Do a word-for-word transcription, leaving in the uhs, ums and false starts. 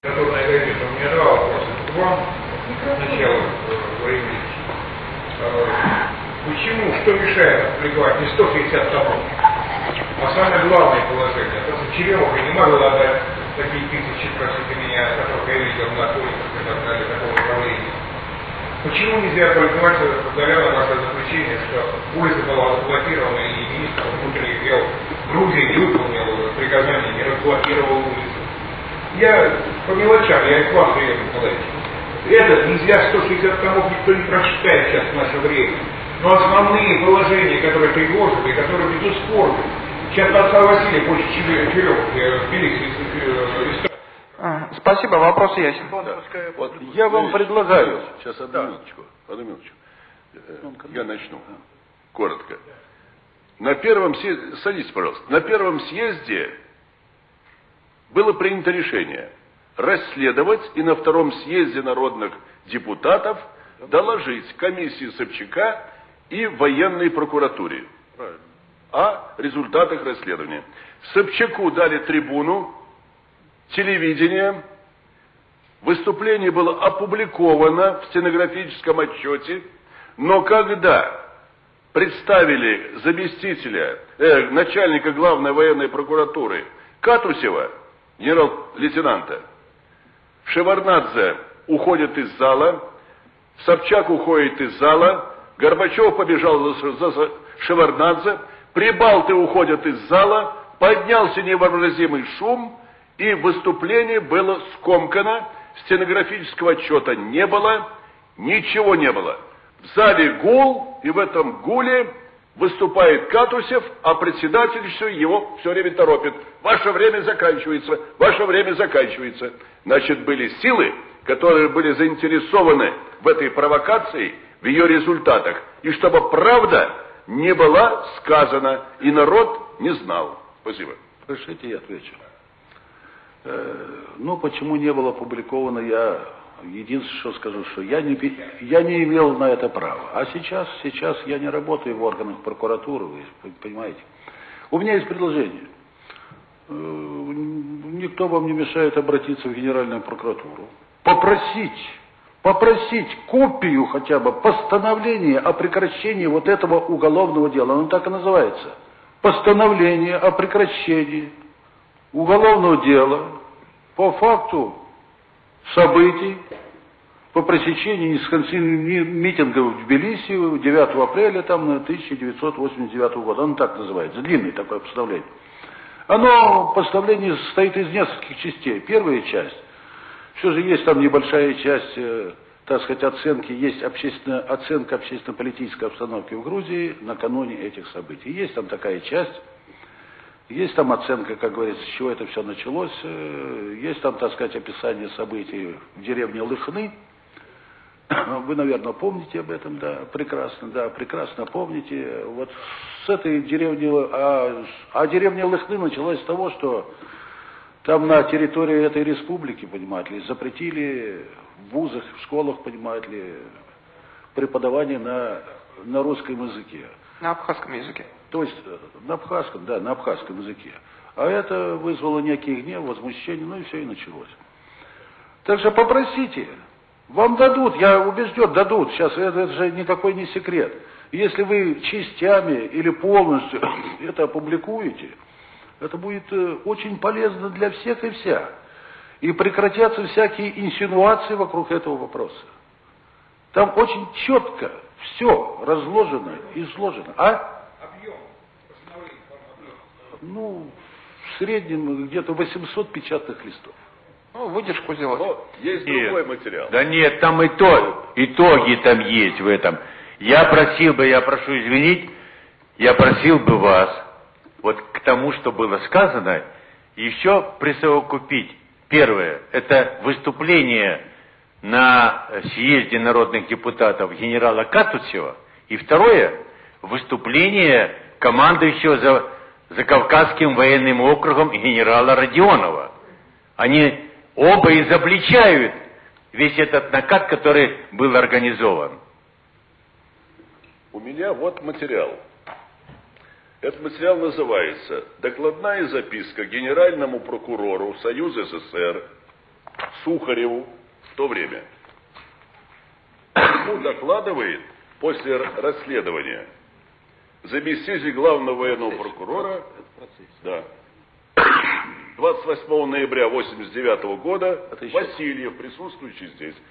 Литературная газета. У меня два вопроса к вам. Сначала, Владимир Ильич. Почему, что мешает опубликовать не сто пятьдесят томов, а самое главное положение? Потому что Черемуха не могла дать такие тысячи, простите меня, которых я видел на улицах и так далее, такого управления. Почему нельзя опубликовать постоянно ваше заключение, что улица была заблокирована и министр внутренних дел Грузии не выполнил приказание, не разблокировал улицу? Я по мелочам, я и к вам приеду, товарищ. Это нельзя сто шестьдесят томов никто не прочитает сейчас в наше время. Но основные положения, которые предложены, которые ведут споры. Сейчас отца Василия больше четырех Тбилиси. Спасибо, вопрос ясен. Да. Вот я вам предлагаю. Сейчас одну да. минуточку. Одну минуточку. Я начну. Коротко. На первом съезде, садитесь, пожалуйста. На первом съезде было принято решение расследовать и на втором съезде народных депутатов доложить комиссии Собчака и военной прокуратуре Правильно. о результатах расследования. Собчаку дали трибуну, телевидение, выступление было опубликовано в стенографическом отчете, но когда представили заместителя, э, начальника главной военной прокуратуры Катусева, генерал-лейтенанта, Шеварднадзе уходит из зала, Собчак уходит из зала, Горбачев побежал за, за Шеварднадзе, прибалты уходят из зала, поднялся невообразимый шум, и выступление было скомкано, стенографического отчета не было, ничего не было. В зале гул, и в этом гуле выступает Катусев, а председатель все его все время торопит. Ваше время заканчивается, ваше время заканчивается. Значит, были силы, которые были заинтересованы в этой провокации, в ее результатах. И чтобы правда не была сказана, и народ не знал. Спасибо. Разрешите, я отвечу. Э, ну, почему не было опубликовано, я единственное, что скажу, что я не, я не имел на это права. А сейчас, сейчас я не работаю в органах прокуратуры, вы понимаете. У меня есть предложение. Э, никто вам не мешает обратиться в Генеральную прокуратуру. Попросить, попросить копию хотя бы постановления о прекращении вот этого уголовного дела. Оно так и называется. Постановление о прекращении уголовного дела по факту событий по пресечению несанкционированных митингов в Тбилиси девятого апреля там, тысяча девятьсот восемьдесят девятого года. Оно так называется. Длинное такое постановление. Оно, постановление состоит из нескольких частей. Первая часть. Все же есть там небольшая часть, э, так сказать, оценки. Есть общественно, оценка общественно-политической обстановки в Грузии накануне этих событий. Есть там такая часть. Есть там оценка, как говорится, с чего это все началось. Есть там, так сказать, описание событий в деревне Лыхны. Вы, наверное, помните об этом, да, прекрасно, да, прекрасно помните. Вот с этой деревни, а, а деревня Лыхны началась с того, что там на территории этой республики, понимаете ли, запретили в вузах, в школах, понимаете ли, преподавание на, на русском языке. На абхазском языке. То есть на абхазском, да, на абхазском языке. А это вызвало некий гнев, возмущение, ну и все, и началось. Так что попросите, вам дадут, я убежден, дадут. Сейчас это, это же никакой не секрет. Если вы частями или полностью это опубликуете, это будет очень полезно для всех и вся. И прекратятся всякие инсинуации вокруг этого вопроса. Там очень четко все разложено и изложено. А? Объем постановления, объем. Ну, в среднем где-то восемьсот печатных листов. Ну, выдержку сделать. Но есть нет. другой материал. Да нет, там итог, итоги там есть в этом. Я просил бы, я прошу извинить, я просил бы вас, вот к тому, что было сказано, еще присовокупить. Первое, это выступление на съезде народных депутатов генерала Катусева. И второе, выступление командующего за, за Кавказским военным округом генерала Родионова. Они оба изобличают весь этот накат, который был организован. У меня вот материал. Этот материал называется «Докладная записка генеральному прокурору Союза СССР Сухареву в то время. Ему докладывает после расследования заместитель главного военного прокурора, да, двадцать восьмого ноября тысяча девятьсот восемьдесят девятого года, Васильев, присутствующий здесь.